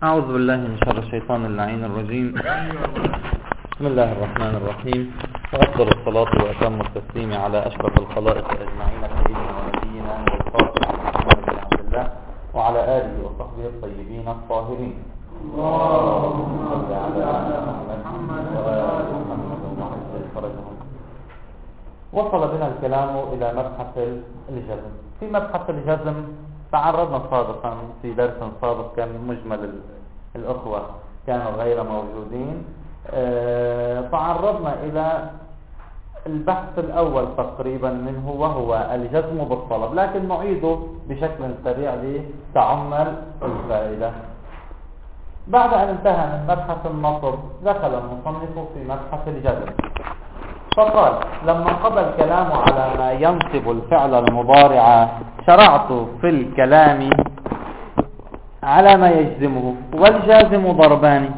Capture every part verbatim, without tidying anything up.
أعوذ بالله من شر الشيطان اللعين الرجيم. بسم الله الرحمن الرحيم، وأفضل الصلاة وأتم التسليم على أشرف الخلائق أجمعين سيدنا ونبينا والخاتم محمد بن عبد الله وعلى آله وصحبه الطيبين الطاهرين. اللهم صل على محمد وآل محمد وعجل فرجهم. وصل بنا الكلام إلى مبحث الجزم. في مبحث الجزم تعرضنا سابقا في درس سابق، كان مجمل الأخوة كانوا غير موجودين. أه تعرضنا إلى البحث الأول تقريبا منه، وهو الجزم بالطلب، لكن نعيده بشكل سريع لتعمل الفائدة. بعد أن انتهى من مبحث النصب دخل المصنف في مبحث الجزم، فقال: لما قضى الكلام على ما ينصب الفعل المضارع شرعت في الكلام على ما يجزمه. والجازم ضربان: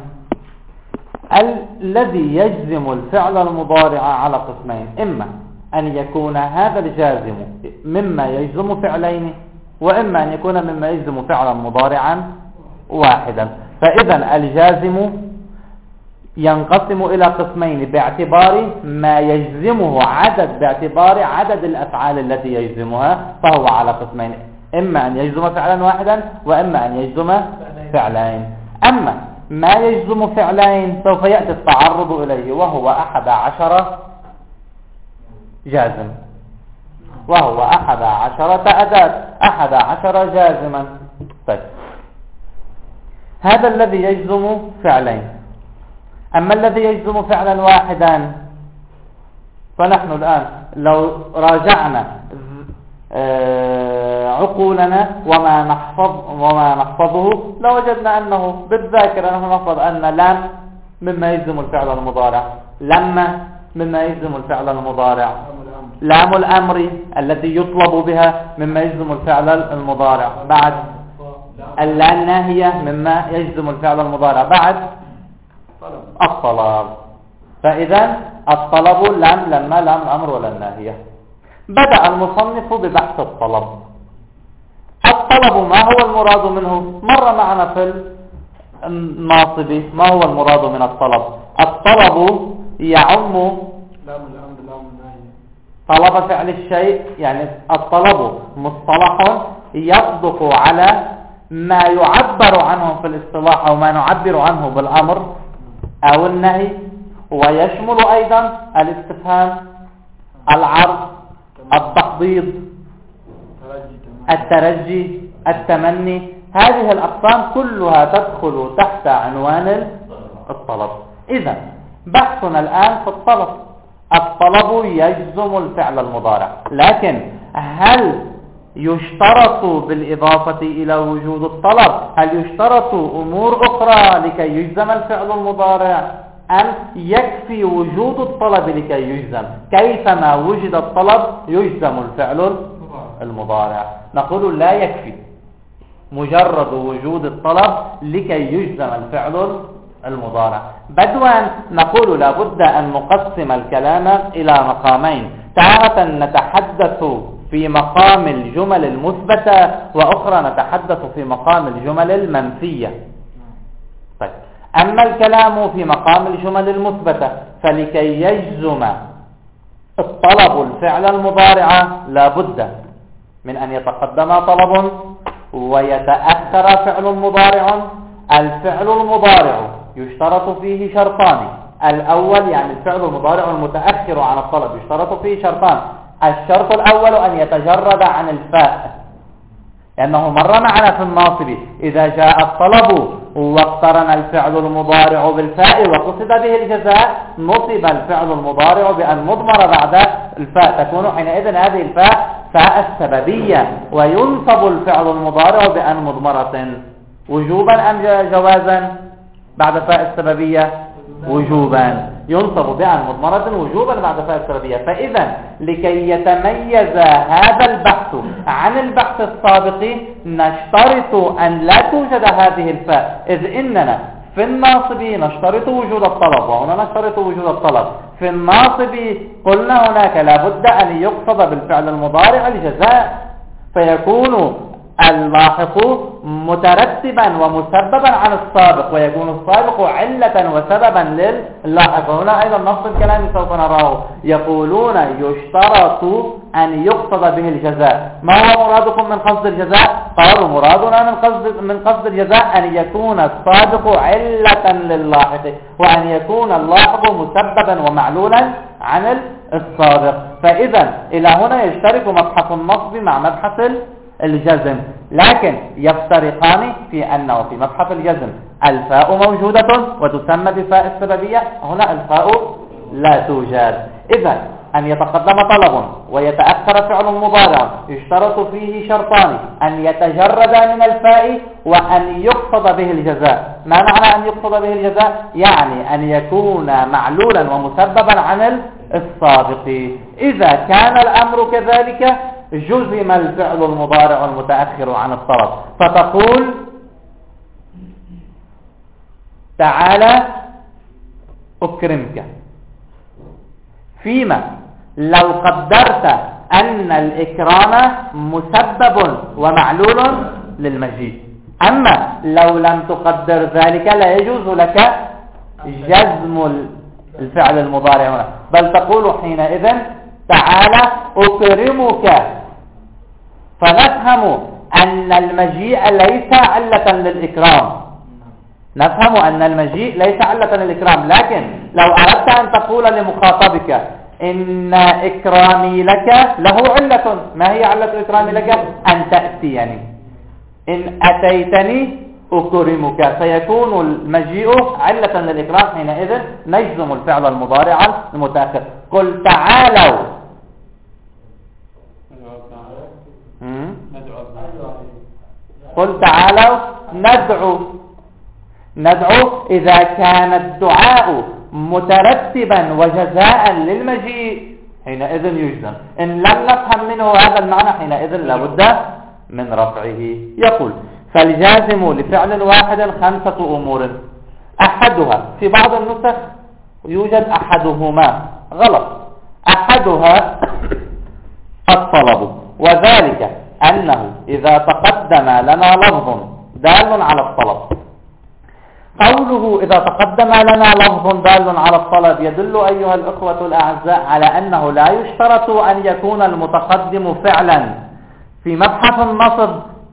الذي يجزم الفعل المضارع على قسمين، إما أن يكون هذا الجازم مما يجزم فعلين، وإما أن يكون مما يجزم فعلا مضارعا واحدا. فإذا الجازم ينقسم إلى قسمين باعتبار ما يجزمه عدد باعتبار عدد الأفعال التي يجزمها، فهو على قسمين: إما أن يجزم فعلا واحدا، وإما أن يجزم فعلين. أما ما يجزم فعلين سوف يأتي التعرض إليه، وهو أحد عشر جازم، وهو أحد عشرة أداة، أحد عشر جازما. طيب، هذا الذي يجزم فعلين. أما الذي يجزم فعلا واحدا، فنحن الآن لو راجعنا عقولنا وما نحفظ وما نحفظه لوجدنا أنه بالذاكرة نحن نحفظ أن لام مما يجزم الفعل المضارع، لما مما يجزم الفعل المضارع، لام الأمر التي يطلب بها مما يجزم الفعل المضارع، بعد اللا الناهية مما يجزم الفعل المضارع، بعد الطلب. فإذا الطلب لم لما لم الأمر ولا الناهية. بدأ المصنف ببحث الطلب. الطلب ما هو المراد منه؟ مر معنا في الناصب ما هو المراد من الطلب. الطلب يعم طلب فعل الشيء، يعني الطلب مصطلح يصدق على ما يعبر عنه في الاصطلاح أو ما نعبر عنه بالأمر أو النهي، ويشمل أيضا الاستفهام، العرض، التحضيض، الترجي، التمني. هذه الأقسام كلها تدخل تحت عنوان الطلب. إذا بحثنا الآن في الطلب. الطلب يجزم الفعل المضارع، لكن هل يشترط بالإضافة إلى وجود الطلب؟ هل يشترط أمور أخرى لكي يجزم الفعل المضارع، أم يكفي وجود الطلب لكي يجزم؟ كيفما وجد الطلب يجزم الفعل المضارع. نقول لا يكفي مجرد وجود الطلب لكي يجزم الفعل المضارع. بدوا نقول لا بد أن نقسم الكلام إلى مقامين: تارة نتحدث في مقام الجمل المثبتة، وأخرى نتحدث في مقام الجمل المنفية. طيب، أما الكلام في مقام الجمل المثبتة فلكي يجزم الطلب الفعل المضارع لا بد من أن يتقدم طلب ويتأخر فعل مضارع. الفعل المضارع يشترط فيه شرطان: الأول يعني الفعل المضارع المتأخر عن الطلب يشترط فيه شرطان. الشرط الأول أن يتجرد عن الفاء، لأنه مر معنا في الناصب إذا جاء الطلب واقترن الفعل المضارع بالفاء وقصد به الجزاء نصب الفعل المضارع بأن مضمر بعد الفاء، تكون حينئذ هذه الفاء فاء السببية، وينصب الفعل المضارع بأن مضمرة وجوبا أم جوازا؟ بعد فاء السببية وجوبا، ينصب بأن مضمرة وجوبا بعد فاء السببية. فإذا لكي يتميز هذا البحث عن البحث السابق نشترط أن لا توجد هذه الفاء، إذ إننا في الناصب نشترط وجود الطلب، وهنا نشترط وجود الطلب. في الناصب قلنا هناك لا بد أن يقصد بالفعل المضارع الجزاء، فيكون اللاحق مترتبا ومسببا عن السابق، ويكون السابق علة وسببا لللاحق. هنا أيضا نص الكلام سوف نراه، يقولون يشترط أن يقصد به الجزاء. ما هو مرادكم من قصد الجزاء؟ قالوا مرادنا من قصد من قصد الجزاء أن يكون السابق علة للاحق، وأن يكون اللاحق مسببا ومعلولا عن السابق. فإذا إلى هنا يشترك مبحث النصب مع مبحث الجزم، لكن يفترقان في أنه في مبحث الجزم الفاء موجودة وتسمى بفاء السببية، هنا الفاء لا توجد. إذا أن يتقدم طلب ويتأخر فعل مضارع يشترط فيه شرطان: أن يتجرد من الفاء وأن يقصد به الجزاء. ما معنى أن يقصد به الجزاء؟ يعني أن يكون معلولا ومسببا عن السابق. إذا كان الأمر كذلك جزم الفعل المضارع المتأخر عن الطلب، فتقول تعالى أكرمك، فيما لو قدرت أن الإكرام مسبب ومعلول للمجيء. أما لو لم تقدر ذلك لا يجوز لك جزم الفعل المضارع هنا، بل تقول حينئذ تعالى أكرمك، فنفهم أن المجيء ليس علة للإكرام، نفهم أن المجيء ليس علة للإكرام. لكن لو أردت أن تقول لمخاطبك إن إكرامي لك له علة، ما هي علة إكرامي لك؟ أن تأتيني، إن أتيتني أكرمك، سيكون المجيء علة للإكرام. حينئذ نجزم الفعل المضارع المتأخر. قل تعالوا قل تعالوا ندعو ندعو إذا كان الدعاء مترتبا وجزاء للمجيء حينئذ يجزم. إن لم نفهم منه هذا المعنى حينئذ لابد من رفعه. يقول فالجازم لفعل واحد خمسة أمور، أحدها في بعض النسخ يوجد أحدهما، غلط، أحدها الطلب، وذلك أنه إذا تقدم لنا لفظ دال على الطلب. قوله إذا تقدم لنا لفظ دال على الطلب يدل أيها الأخوة الأعزاء على أنه لا يشترط أن يكون المتقدم فعلا. في مبحث النصب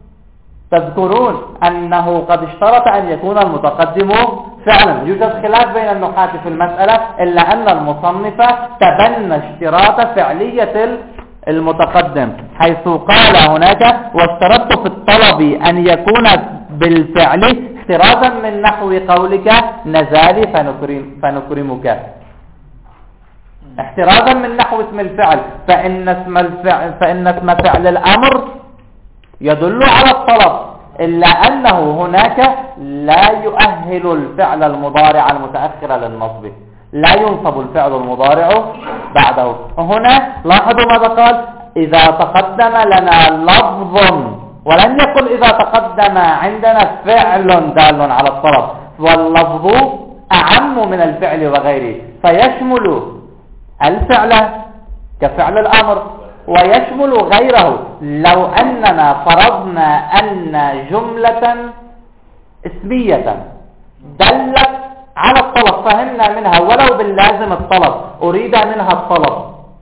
تذكرون أنه قد اشترط أن يكون المتقدم فعلا، يوجد خلاف بين النحاة في المسألة، إلا أن المصنف تبنى اشتراط فعلية المتقدم، حيث قال هناك واشترطت في الطلب أن يكون بالفعل احترازا من نحو قولك نزالي فنكرم فنكرمك، احترازا من نحو اسم الفعل، فإن اسم الفعل فإن اسم فعل الأمر يدل على الطلب، إلا أنه هناك لا يؤهل الفعل المضارع المتأخر للنصب، لا ينصب الفعل المضارع بعده. هنا لاحظوا ماذا قال؟ إذا تقدم لنا لفظ، ولن يقل إذا تقدم عندنا فعل دال على الطلب، واللفظ أعم من الفعل وغيره، فيشمل الفعل كفعل الأمر ويشمل غيره. لو أننا فرضنا أن جملة اسمية دلت على الطلب فهمنا منها ولو باللازم الطلب، أريد منها الطلب،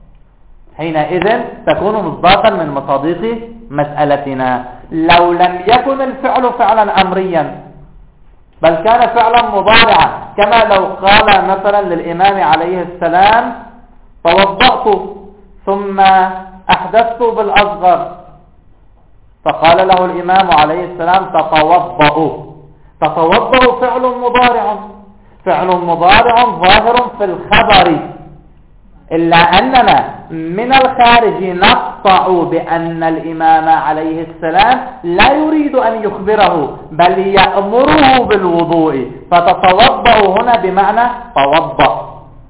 حينئذ تكون مصداقا من مصادق مسألتنا. لو لم يكن الفعل فعلا أمريا بل كان فعلا مضارعا، كما لو قال مثلا للإمام عليه السلام توضأت ثم أحدثت بالأصغر، فقال له الإمام عليه السلام تتوضأ، تتوضأ فعل مضارع، فعل مضارع ظاهر في الخبر، إلا أننا من الخارج نقطع بأن الإمام عليه السلام لا يريد أن يخبره بل يأمره بالوضوء، فتتوضأ هنا بمعنى توضأ.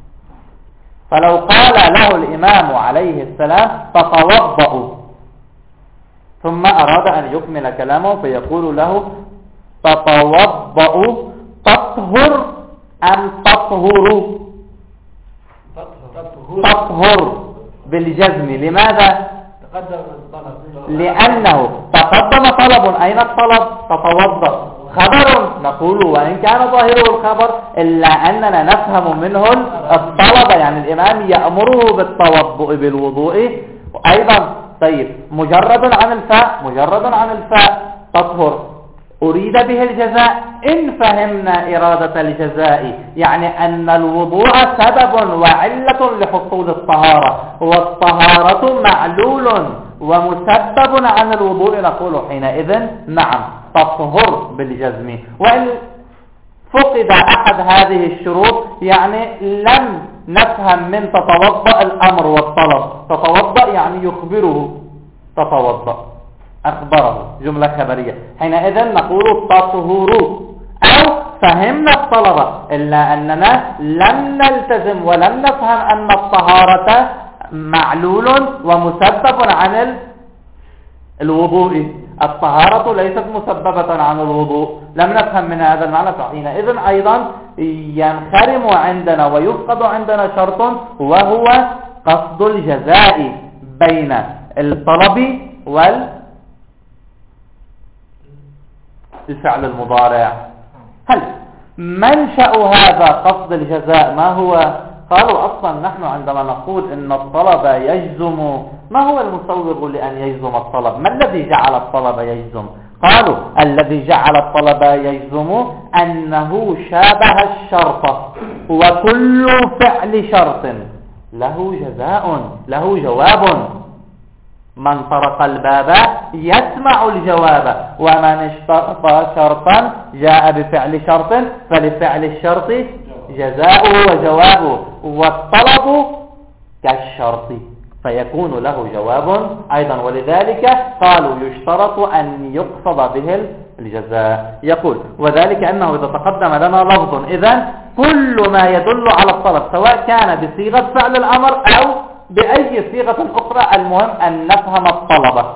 فلو قال له الإمام عليه السلام تتوضأ ثم أراد أن يكمل كلامه فيقول له تتوضأ تطهر أم تطهر؟ تطهر بالجزم. لماذا؟ لأنه تقدم طلب. أين الطلب؟ تتوضأ. خبر نقول وإن كان ظاهره الخبر إلا أننا نفهم منه الطلب، يعني الإمام يأمره بالتوضؤ بالوضوء أيضا. طيب مجرد عن الفاء، مجرد عن الفاء تطهر، أريد به الجزاء. إن فهمنا إرادة الجزاء يعني أن الوضوء سبب وعلة لحصول الطهارة، والطهارة معلول ومسبب عن الوضوء، نقول حينئذ نعم تطهر بالجزم. وإن فقد أحد هذه الشروط يعني لم نفهم من تتوضأ الأمر والطلب. تتوضأ يعني يخبره، تتوضأ أخبره، جملة خبرية، حينئذ نقول تطهر. أو فهمنا الطلب إلا أننا لم نلتزم ولم نفهم أن الطهارة معلول ومسبب عن الوضوء. الطهارة ليست مسببة عن الوضوء، لم نفهم من هذا المعنى، فحينئذ أيضا ينخرم عندنا ويفقد عندنا شرط، وهو قصد الجزاء بين الطلب والفعل المضارع. هل منشأ هذا قصد الجزاء ما هو؟ قالوا أصلا نحن عندما نقول إن الطلب يجزم، ما هو المسوغ لأن يجزم الطلب؟ ما الذي جعل الطلب يجزم؟ قالوا الذي جعل الطلب يجزم أنه شابه الشرط، وكل فعل شرط له جزاء، له جواب. من طرق الباب يسمع الجواب، ومن اشترط شرطا جاء بفعل شرط فلفعل الشرط جزاؤه وجوابه، والطلب كالشرط فيكون له جواب أيضا. ولذلك قالوا يشترط أن يقصد به الجزاء. يقول وذلك أنه إذا تقدم لنا لفظ إذن كل ما يدل على الطلب سواء كان بصيغة فعل الأمر أو بأي صيغة أخرى، المهم أن نفهم الطلب.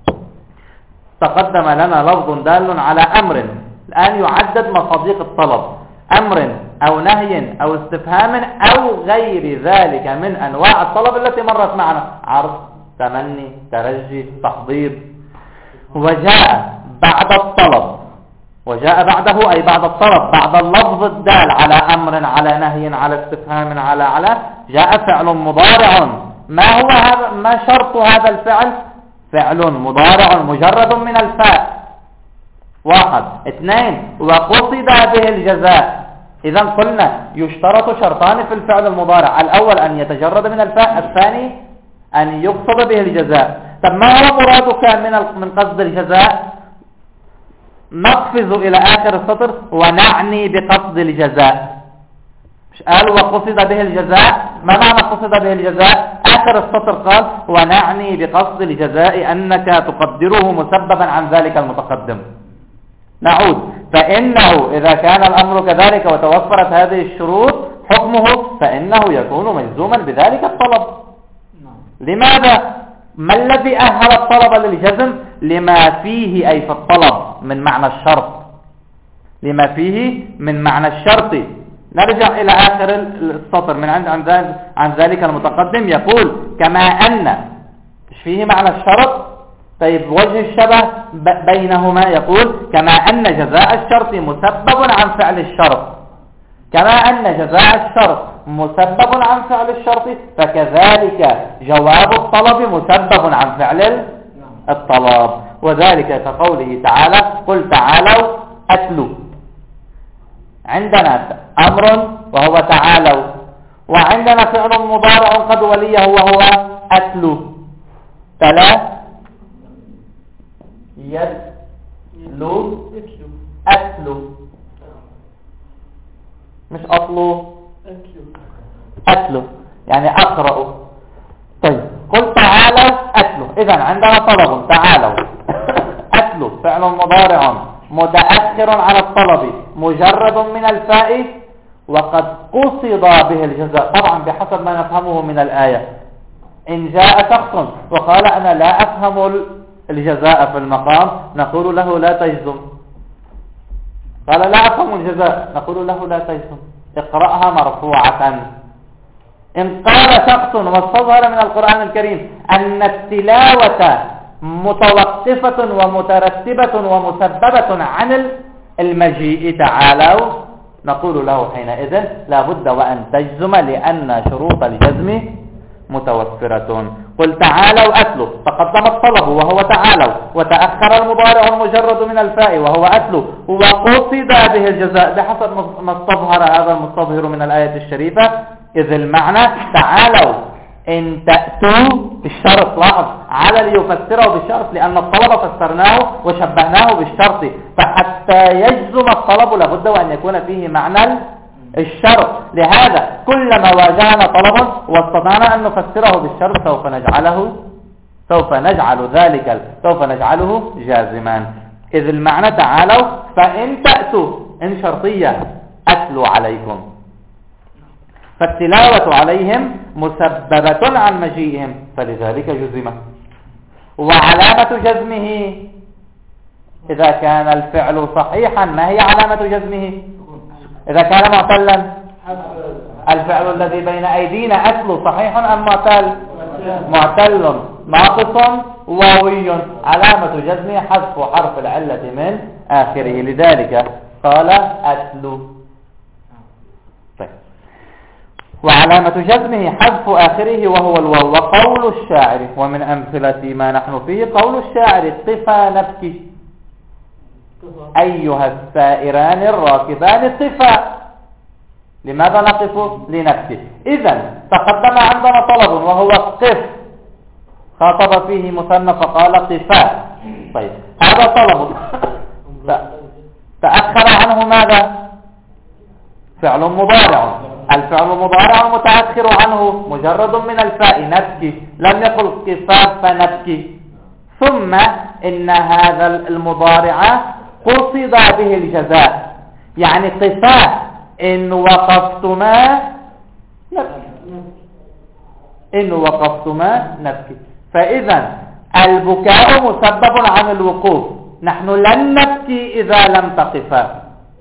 تقدم لنا لفظ دال على أمر، الآن يعدد مصادق الطلب، أمر أو نهي أو استفهام أو غير ذلك من أنواع الطلب التي مرت معنا، عرض، تمني، ترجي، تحضير. وجاء بعد الطلب، وجاء بعده أي بعد الطلب، بعد اللفظ الدال على أمر، على نهي، على استفهام، على على جاء فعل مضارع. ما هو هذا؟ ما شرط هذا الفعل؟ فعل مضارع مجرد من الفاء. واحد. اثنين، وقصد به الجزاء. إذا قلنا يشترط شرطان في الفعل المضارع، الأول أن يتجرد من الفاء، الثاني أن يقصد به الجزاء. طب ما هو مرادك من من قصد الجزاء؟ نقفز إلى آخر السطر ونعني بقصد الجزاء. مش قال وقصد به الجزاء؟ ما معنى قصد به الجزاء؟ آخر السطر قال ونعني بقصد الجزاء أنك تقدره مسببا عن ذلك المتقدم. نعود، فإنه إذا كان الأمر كذلك وتوفرت هذه الشروط حكمه فإنه يكون مجزوما بذلك الطلب. لماذا؟ ما الذي أهل الطلب للجزم؟ لما فيه أي في الطلب من معنى الشرط، لما فيه من معنى الشرط. نرجع إلى آخر السطر من عند عن ذلك المتقدم، يقول كما أن فيه معنى الشرط. طيب وجه الشبه بينهما، يقول كما أن جزاء الشرط مسبب عن فعل الشرط، كما أن جزاء الشرط مسبب عن فعل الشرط، فكذلك جواب الطلب مسبب عن فعل الطلب. وذلك كقوله تعالى قل تعالوا أتلوا. عندنا أمر وهو تعالوا، وعندنا فعل مضارع قد وليه وهو أتلوا. تلا يتلو أتلو، مش أطلو، أتلو يعني أقرأ. طيب قل تعالوا أتلو، إذن عندنا طلب تعالوا أتلو فعل مضارع متأخر عن الطلب مجرد من الفاء وقد قصد به الجزاء، طبعا بحسب ما نفهمه من الآية. إن جاء شخص وقال أنا لا أفهم الجزاء في المقام، نقول له لا تجزم. قال لا أفهم الجزاء، نقول له لا تجزم، اقرأها مرفوعة. إن قال شخص واستظهر من القرآن الكريم أن التلاوة متوقفة ومترتبة ومسببة عن المجيء تعالوا، نقول له حينئذ لا بد وأن تجزم، لأن شروط الجزم متوفرة. قل تعالوا أتلوا، تقدم الطلب وهو تعالوا، وتأخر المضارع المجرد من الفاء وهو أتلوا، وقصد به الجزاء بحسب ما استظهر هذا المستظهر من الآية الشريفة. إذ المعنى تعالوا إن تأتوا بالشرط، لاحظ على ليفسره بالشرط، لأن الطلب فسرناه وشبهناه بالشرط، فحتى يجزم الطلب لابد وأن يكون فيه معنى الشرط. لهذا كلما واجهنا طلبا واستطعنا أن نفسره بالشرط سوف نجعله سوف نجعل ذلك سوف نجعله جازما. إذ المعنى تعالوا فإن تأتوا، إن شرطية، أتلو عليكم، فالتلاوة عليهم مسببة عن مجيئهم، فلذلك جزم. وعلامة جزمه إذا كان الفعل صحيحا، ما هي علامة جزمه؟ إذا كان معتلا، الفعل الذي بين أيدينا أتل صحيح أم معتل؟ معتل ناقص واوي، علامة جزمه حذف حرف العلة من آخره، لذلك قال أتل. طيب. وعلامة جزمه حذف آخره وهو الواو. وقول الشاعر، ومن أمثلة ما نحن فيه قول الشاعر قفا نبكي أيها السائران الراكبان قفا. لماذا نقف؟ لنبكي. إذن تقدم عندنا طلب وهو قف، خاطب فيه مثنى فقال قفا. طيب هذا طلب، تأخر عنه ماذا؟ فعل مضارع، الفعل المضارع متأخر عنه مجرد من الفاء نبكي، لم يقل قفا فنبكي. ثم إن هذا المضارع قصد به الجزاء، يعني قفا إن وقفتما نبكي، إن وقفتما نبكي. فإذا البكاء مسبب عن الوقوف، نحن لن نبكي إذا لم تقفا.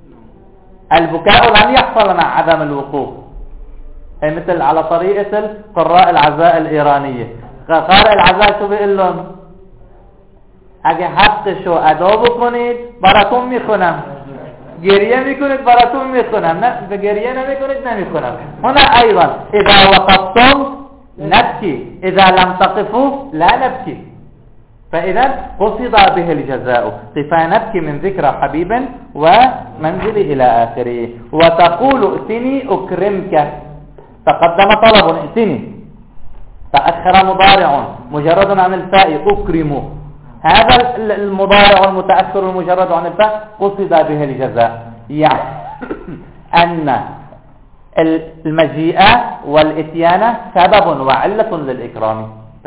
البكاء لن يحصل مع عدم الوقوف، أي مثل على طريقة القراء العزاء الإيرانية. قارئ العزاء شو بيقول لهم؟ اگه حق شو ادا بکنید براتون میخونم، گریه میکنید براتون میخونم، نه به گریه نمیکنید نمیخونم. هنا ايضا اذا وقفتم نبكي، اذا لم تقفوا لا نبكي. فاذا قصد به الجزاء، قفا نبكي من ذكرى حبيب ومنزل الى اخره. وتقول ائتني اكرمك، تقدم طلب ائتني، تأخر مضارع مجرد عن الفاء اكرمه، هذا المضارع المتأخر المجرد عن الفاء قصد به الجزاء، يعني أن المجيء والإتيان سبب وعلة للإكرام.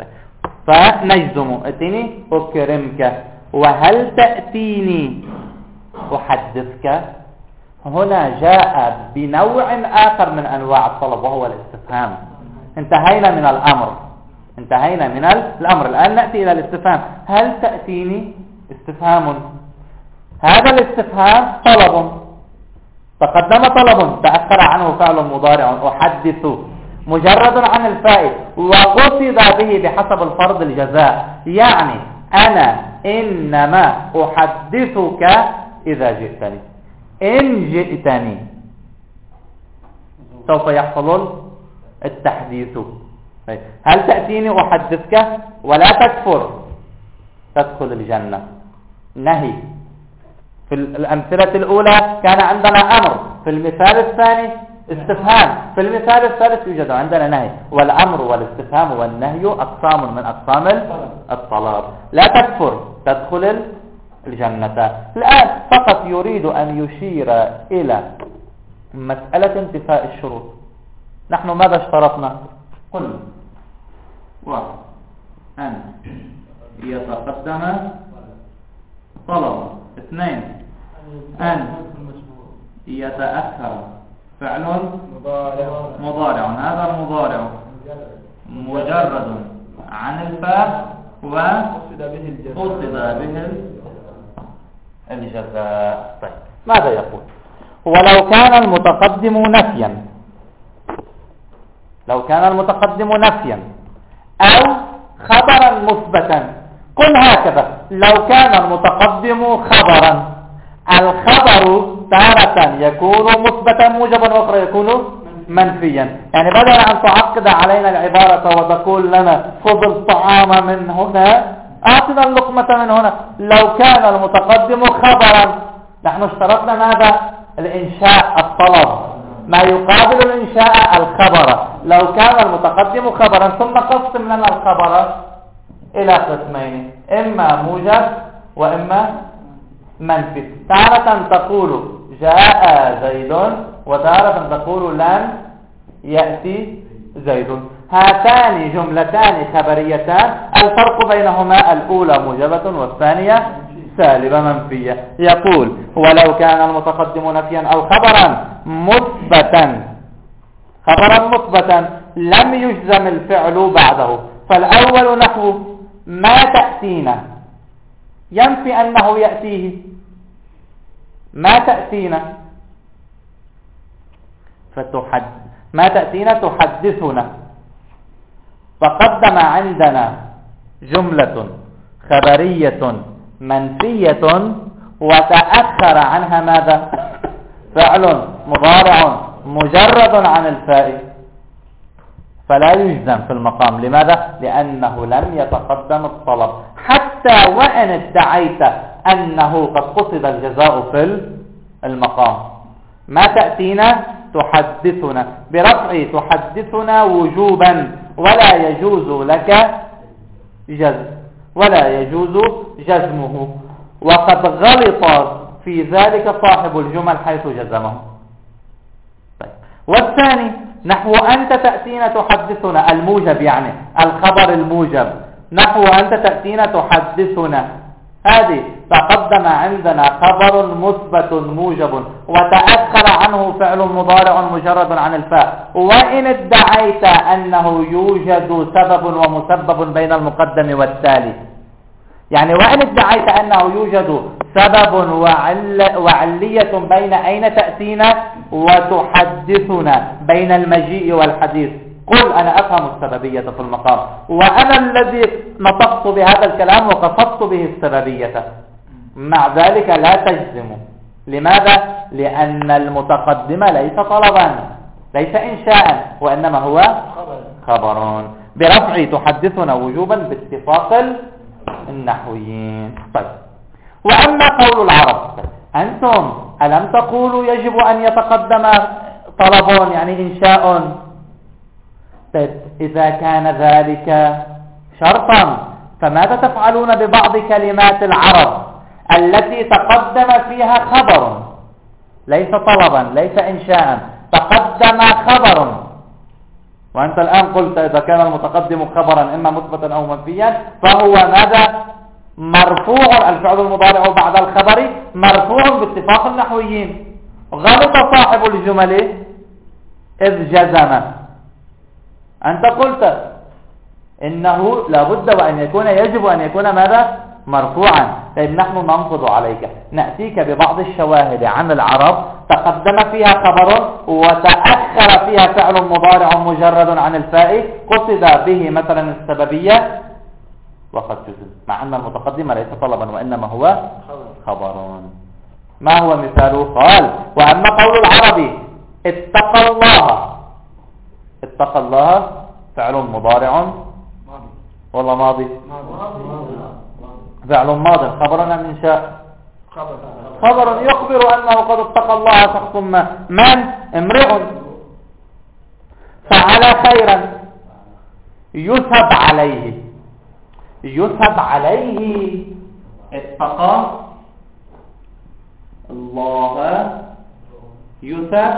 فنجزم ائتني أكرمك. وهل تأتيني أحدثك، هنا جاء بنوع آخر من أنواع الطلب وهو الاستفهام. انتهينا من الأمر انتهينا من الأمر الآن نأتي إلى الاستفهام. هل تأتيني استفهام، هذا الاستفهام طلب، تقدم طلب تأخر عنه فعل مضارع أحدث مجرد عن الفاء، وقصد به بحسب الفرض الجزاء، يعني أنا إنما أحدثك إذا جئتني، إن جئتني سوف يحصل التحديث. هل تأتيني أحدثك ولا تكفر تدخل الجنة، نهي. في الأمثلة الأولى كان عندنا أمر، في المثال الثاني استفهام، في المثال الثالث يوجد عندنا نهي. والأمر والاستفهام والنهي أقسام من أقسام الطلب. لا تكفر تدخل الجنة. الآن فقط يريد أن يشير إلى مسألة انتفاء الشروط. نحن ماذا اشترطنا؟ قل واحد أن يتقدم طلب، اثنين أن يتأخر فعل مضارع، هذا المضارع مجرد عن الفاء وقصد به الجزاء. طيب ماذا يقول؟ ولو كان المتقدم نفيا لو كان المتقدم نفيا أو خبرا مثبتا. قل هكذا: لو كان المتقدم خبرا، الخبر تارة يكون مثبتا موجبا وأخرى يكون منفيا. يعني بدل أن تعقد علينا العبارة وتقول لنا خذ الطعام من هنا، أعطنا اللقمة من هنا. لو كان المتقدم خبرا، نحن اشترطنا ماذا؟ الإنشاء، الطلب، ما يقابل الإنشاء الخبر. لو كان المتقدم خبرا، ثم قسم لنا الخبر إلى قسمين: إما موجب وإما منفي. تارة تقول جاء زيد، وتارة تقول لن يأتي زيد. هاتان جملتان خبريتان، الفرق بينهما الأولى موجبة والثانية سالبة منفية. يقول: ولو كان المتقدم نفيا أو خبرا مثبتا خبرا مثبتا لم يجزم الفعل بعده. فالأول نحو ما تأتينا ينفي أنه يأتيه، ما تأتينا فتحد ما تأتينا تحدثنا. فقدم عندنا جملة خبرية منفية وتأخر عنها ماذا؟ فعل مضارع مجرد عن الفاء، فلا يجزم في المقام. لماذا؟ لأنه لم يتقدم الطلب، حتى وإن ادعيت أنه قد قصد الجزاء في المقام. ما تأتينا تحدثنا برفع تحدثنا وجوبا، ولا يجوز لك جزم ولا يجوز جزمه، وقد غلط في ذلك صاحب الجمل حيث جزمه. طيب. والثاني نحو أنت تأتينا تحدثنا، الموجب يعني الخبر الموجب. نحو أنت تأتينا تحدثنا، هذه تقدم عندنا خبر مثبت موجب وتأخر عنه فعل مضارع مجرد عن الفاء. وإن ادعيت أنه يوجد سبب ومسبب بين المقدم والتالي، يعني وإن ادعيت أنه يوجد سبب وعل وعلية بين أين تأتينا وتحدثنا، بين المجيء والحديث، قل أنا أفهم السببية في المقام، وأنا الذي نطقت بهذا الكلام وقصدت به السببية. مع ذلك لا تجزم. لماذا؟ لأن المتقدم ليس طلبا، ليس إنشاء، وإنما هو خبر برفع تحدثنا وجوبا باتفاق النحويين. طيب. وأما قول العرب: أنتم ألم تقولوا يجب أن يتقدم طلب يعني إنشاء؟ طيب، إذا كان ذلك شرطا فماذا تفعلون ببعض كلمات العرب التي تقدم فيها خبر ليس طلبا ليس إنشاء، تقدم خبر، وأنت الآن قلت إذا كان المتقدم خبرا إما مثبتا أو منفيا فهو ماذا؟ مرفوع، الفعل المضارع بعد الخبر مرفوع باتفاق النحويين. غلط صاحب الجمل إذ جزم. أنت قلت إنه لابد وأن يكون يجب أن يكون ماذا؟ مرفوعا. طيب، نحن ننقض عليك، نأتيك ببعض الشواهد عن العرب تقدم فيها خبر وتأخر فيها فعل مضارع مجرد عن الفاء قصد به مثلا السببية وقد جزم، مع أن المتقدم ليس طلبا وإنما هو خبر. ما هو مثاله؟ قال: وأما قول العربي اتقى الله، اتقى الله فعل مضارع ولا ماضي؟ فعل ماضي خبر أم إنشاء؟ خبر يخبر أنه قد اتقى الله شخص ما. من؟ امرئ فعل خيرا يثب عليه، يثب عليه اتقى الله يثب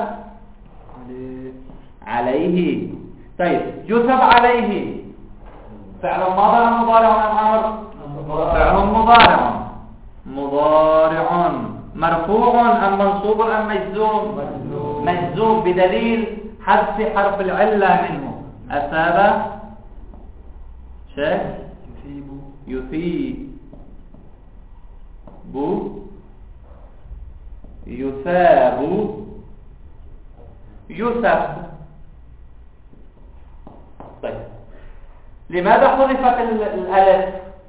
عليه. طيب، يثب عليه فعل ماضي أم مضارع أم أمر؟ فعل مضارع مضارع مرفوع أم منصوب أم مجزوم؟ مجزوم بدليل حذف حرف العلة منه. أثاب شيء يثيب يثاب يثب. لماذا حذفت الألف؟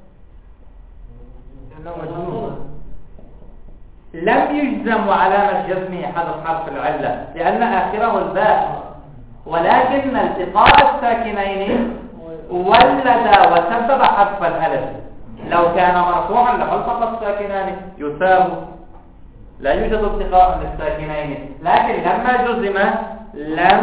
لم يجزم وعلامة جزمه حذف حرف العلة لأن آخره الباء، ولكن التقاء الساكنين ولد وسبب حذف الألف. لو كان مرفوعا لالتقى الساكنان يثاب، لا يوجد التقاء للساكنين، لكن لما جزم لم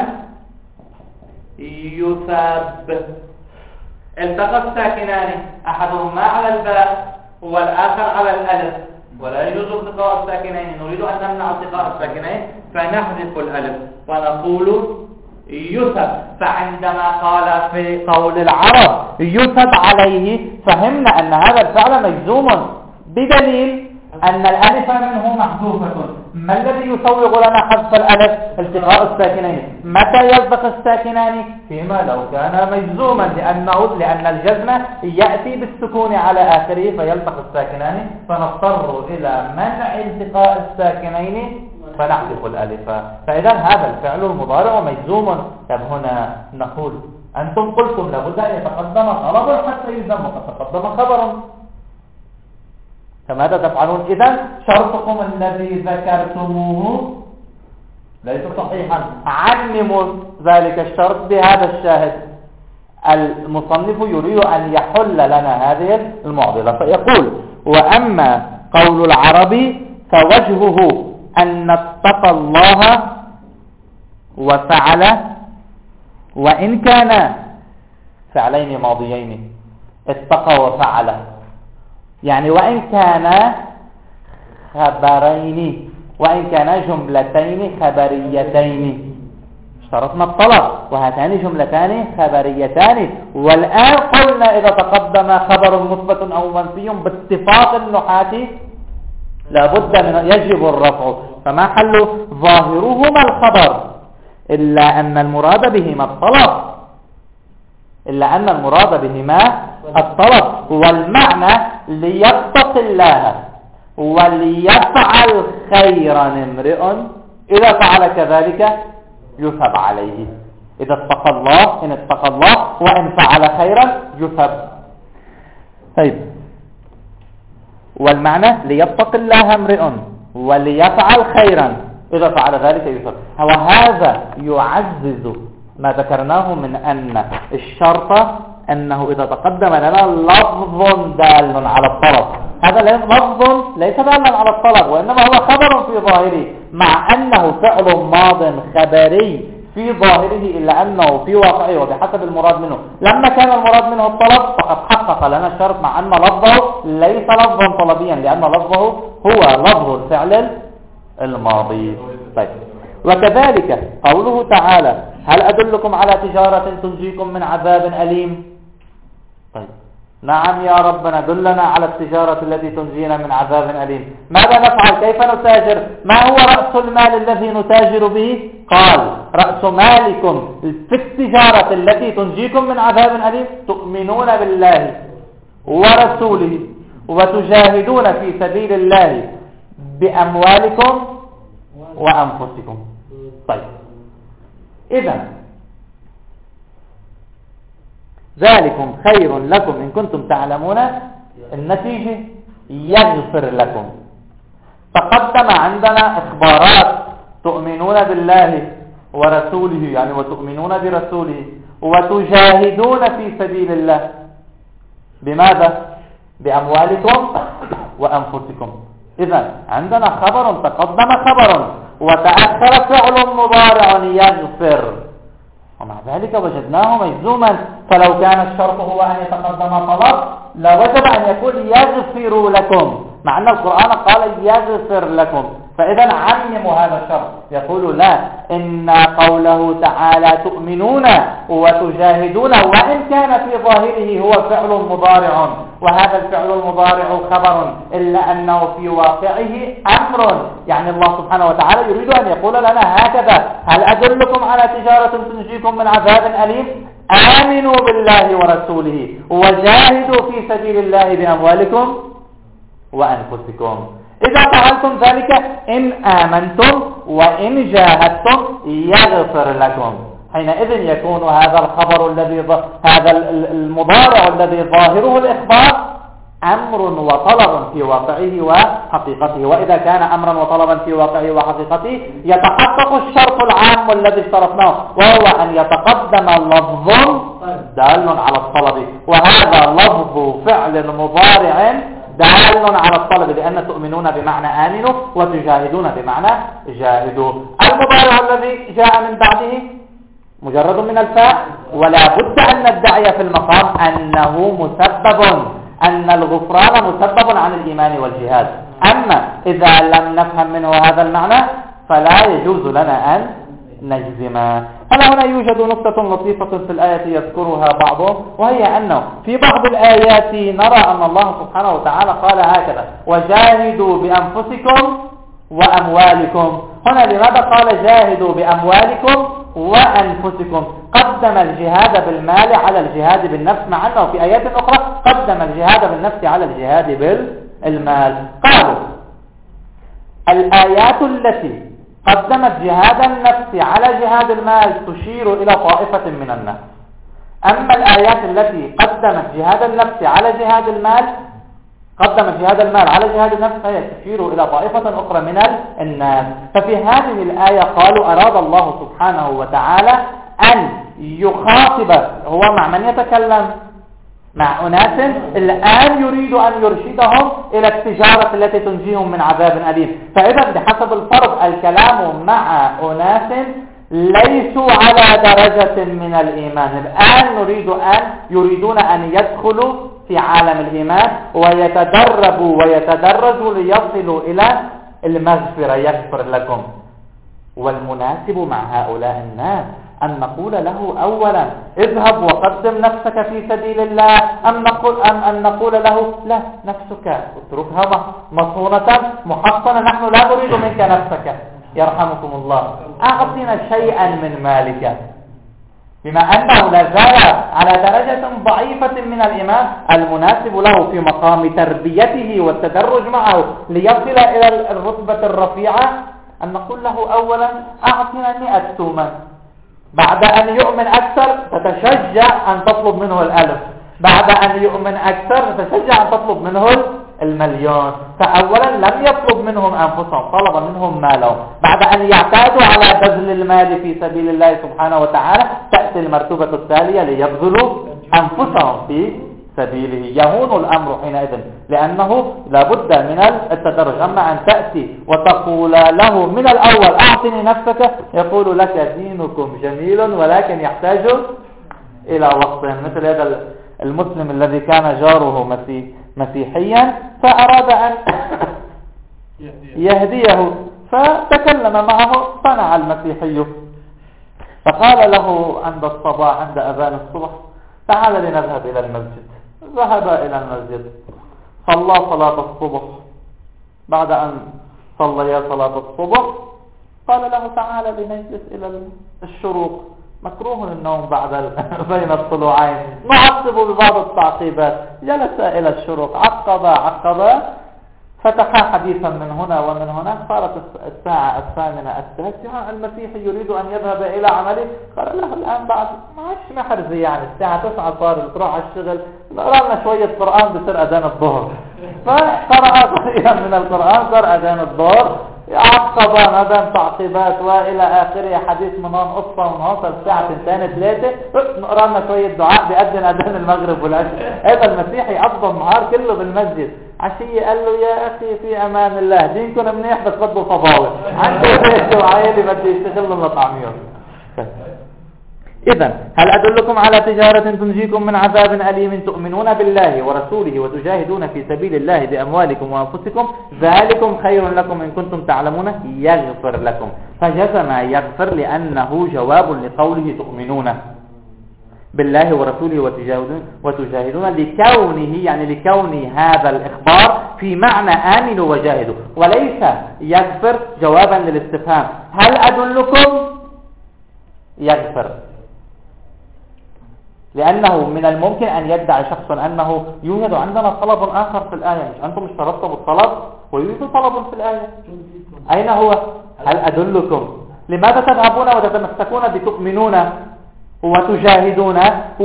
يثاب. التقى الساكنان أحدهما على الباء والآخر على الألف، ولا يجوز التقاء الساكنين، نريد أن نمنع التقاء الساكنين فنحذف الألف ونقول يثب. فعندما قال في قول العرب يثب عليه فهمنا أن هذا الفعل مجزوم بدليل أن الألف منه محذوفة. ما الذي يسوغ لنا حذف الألف؟ التقاء الساكنين. متى يلتقى الساكنان؟ فيما لو كان مجزوما، لأنه لأن الجزم يأتي بالسكون على آخره فيلتقى الساكنان، فنضطر إلى منع التقاء الساكنين فنحذف الألف. فإذا هذا الفعل المضارع مجزوم. طب هنا نقول أنتم قلتم لابد أن يتقدم طلب حتى يلزم، وقد تقدم خبر، فماذا تفعلون؟ إذن شرطكم الذي ذكرتموه ليس صحيحا، علموا ذلك الشرط بهذا الشاهد. المصنف يريد أن يحل لنا هذه المعضلة فيقول: وأما قول العربي فوجهه أن اتقى الله وفعل، وإن كان فعلين ماضيين، اتقى وفعل، يعني وإن كان خبرين، وإن كان جملتين خبريتين، اشترطنا الطلب وهاتان جملتان خبريتان. والآن قلنا إذا تقدم خبر مثبت أو منفي باتفاق النحاة لابد من يجب الرفع، فما حل ظاهرهما الخبر إلا أن المراد بهما الطلب، إلا أن المراد بهما الطلب. والمعنى ليتق الله وليفعل خيرا امرئ، إذا فعل كذلك يثب عليه. إذا اتقى الله، إن اتقى الله وإن فعل خيرا يثب. طيب، والمعنى ليتق الله امرئ وليفعل خيرا، إذا فعل ذلك يثب. وهذا يعزز ما ذكرناه من أن الشرط أنه إذا تقدم لنا لفظ دال على الطلب، هذا لفظ ليس دالا على الطلب، وإنما هو خبر في ظاهره، مع أنه فعل ماض خبري في ظاهره، إلا أنه في واقعه وبحسب المراد منه لما كان المراد منه الطلب فقد حقق لنا الشرط، مع أن لفظه ليس لفظا طلبيا لأن لفظه هو لفظ الفعل الماضي. طيب، وكذلك قوله تعالى: هل أدلكم على تجارة تنجيكم من عذاب أليم؟ طيب، نعم يا ربنا، دلنا على التجارة التي تنجينا من عذاب أليم. ماذا نفعل؟ كيف نتاجر؟ ما هو رأس المال الذي نتاجر به؟ قال: رأس مالكم في التجارة التي تنجيكم من عذاب أليم تؤمنون بالله ورسوله وتجاهدون في سبيل الله بأموالكم وأنفسكم. طيب، إذن ذلكم خير لكم إن كنتم تعلمون، النتيجة يغفر لكم. تقدم عندنا إخبارات: تؤمنون بالله ورسوله، يعني وتؤمنون برسوله، وتجاهدون في سبيل الله بماذا؟ بأموالكم وأنفسكم. إذن عندنا خبر تقدم خبر وتأخر فعل مضارع يغفر، ومع ذلك وجدناه مجزوما. فلو كان الشرط هو أن يتقدم طلب لوجب أن يقول يغفر لكم، مع أن القرآن قال يغفر لكم. فإذا عمموا هذا الشرط، يقول لا، إن قوله تعالى تؤمنون وتجاهدون وإن كان في ظاهره هو فعل مضارع، وهذا الفعل المضارع خبر، إلا أنه في واقعه أمر، يعني الله سبحانه وتعالى يريد أن يقول لنا هكذا: هل أدلكم على تجارة تنجيكم من عذاب أليم؟ آمنوا بالله ورسوله وجاهدوا في سبيل الله بأموالكم وأنفسكم. إذا فعلتم ذلك، إن آمنتم وإن جاهدتم يغفر لكم. حينئذ يكون هذا الخبر الذي هذا المضارع الذي ظاهره الإخبار أمر وطلب في واقعه وحقيقته. وإذا كان أمرا وطلبا في واقعه وحقيقته يتحقق الشرط العام الذي اشترطناه، وهو أن يتقدم لفظ دال على الطلب، وهذا لفظ فعل مضارع دال على الطلب، لأن تؤمنون بمعنى آمنوا وتجاهدون بمعنى جاهدوا. المضارع الذي جاء من بعده مجرد من الفاء، ولا بد أن ندعي في المقام أنه مسبب، أن الغفران مسبب عن الإيمان والجهاد. أما إذا لم نفهم منه هذا المعنى فلا يجوز لنا أن نجزم. هل هنا يوجد نقطة لطيفة في الآية يذكرها بعضهم، وهي أنه في بعض الآيات نرى أن الله سبحانه وتعالى قال هكذا: وجاهدوا بأنفسكم وأموالكم. هنا لماذا قال جاهدوا بأموالكم وأنفسكم؟ قدم الجهاد بالمال على الجهاد بالنفس، مع أنه في آيات أخرى قدم الجهاد بالنفس على الجهاد بالمال. قالوا الآيات التي قدمت جهاد النفس على جهاد المال تشير إلى طائفة من الناس، أما الآيات التي قدمت جهاد النفس على جهاد المال قدمت جهاد المال على جهاد النفس فهي تشير إلى طائفة أخرى من الناس. ففي هذه الآية قالوا أراد الله سبحانه وتعالى أن يخاطب، هو مع من يتكلم؟ مع أناس الآن يريد أن يرشدهم إلى التجارة التي تنجيهم من عذاب أليم. فإذا بحسب الفرض الكلام مع أناس ليسوا على درجة من الإيمان، الآن نريد أن يريدون أن يدخلوا في عالم الإيمان ويتدربوا ويتدرجوا ليصلوا إلى المغفرة، يغفر لكم. والمناسب مع هؤلاء الناس أن نقول له أولا اذهب وقدم نفسك في سبيل الله، أم نقول, أم أن نقول له لا، نفسك اتركها مصونة محصنة، نحن لا نريد منك نفسك يرحمكم الله، أعطنا شيئا من مالك. بما أنه لا زال على درجة ضعيفة من الإيمان، المناسب له في مقام تربيته والتدرج معه ليصل إلى الرتبة الرفيعة أن نقول له أولا أعطنا مئة تومة، بعد أن يؤمن أكثر تتشجع أن تطلب منه الألف، بعد أن يؤمن أكثر تتشجع أن تطلب منه المليون. فأولا لم يطلب منهم أنفسهم، طلب منهم مالهم. بعد أن يعتادوا على بذل المال في سبيل الله سبحانه وتعالى تأتي المرتبة التالية ليبذلوا أنفسهم في سبيله. يهون الأمر حينئذ لأنه لابد من التدرج. أما أن تأتي وتقول له من الأول أعطني نفسك، يقول لك دينكم جميل ولكن يحتاج إلى وقت. مثل هذا المسلم الذي كان جاره مسيح مسيحيا فأراد أن يهديه، فتكلم معه، صنع المسيحي فقال له عند الصباح عند أذان الصبح تعال لنذهب إلى المسجد. ذهب إلى المسجد، صلى صلاة الصبح. بعد أن صلى صلاة الصبح قال له تعال لنجلس إلى الشروق، مكروه النوم بعد بين الطلوعين، نعقب ببعض التعقيبات. جلس إلى الشروق، عقب عقب فتحا حديثا من هنا ومن هناك. صارت الساعة الثامنة التاسعة، المسيحي يريد أن يذهب إلى عمله. قال له الآن بعد ما عادش محرزي، يعني الساعة تسعة صار تروح على الشغل، نقرأ لنا شوية قرآن بصير أذان الظهر. فقرأ قليلا من القرآن صار أذان الظهر، عقب أذان تعقيبات وإلى آخره، حديث من هون قصة من هون. الساعة ثانية ثلاثة نقرأ لنا شوية دعاء بيأذن أذان المغرب والعشاء. هذا المسيحي قضى النهار كله بالمسجد. عشية قال له يا أخي في أمان الله، دينكم منيح بس بده فضاوة، عنده بيت وعائلة بده يشتغل لنا طعميون. إذن هل أدلكم على تجارة تنجيكم من عذاب أليم تؤمنون بالله ورسوله وتجاهدون في سبيل الله بأموالكم وأنفسكم ذلكم خير لكم إن كنتم تعلمون يغفر لكم. فجزم يغفر لأنه جواب لقوله تؤمنون بالله ورسوله وتجاهدون, وتجاهدون لكونه يعني لكون هذا الإخبار في معنى آمنوا وجاهدوا، وليس يغفر جوابا للاستفهام هل أدلكم يغفر، لأنه من الممكن أن يدعي شخص أنه يوجد عندنا طلب آخر في الآية، مش أنتم اشترطتم الطلب ويوجد طلب في الآية، أين هو؟ هل أدلكم لماذا تذهبون وتتمسكون بتؤمنون وتجاهدون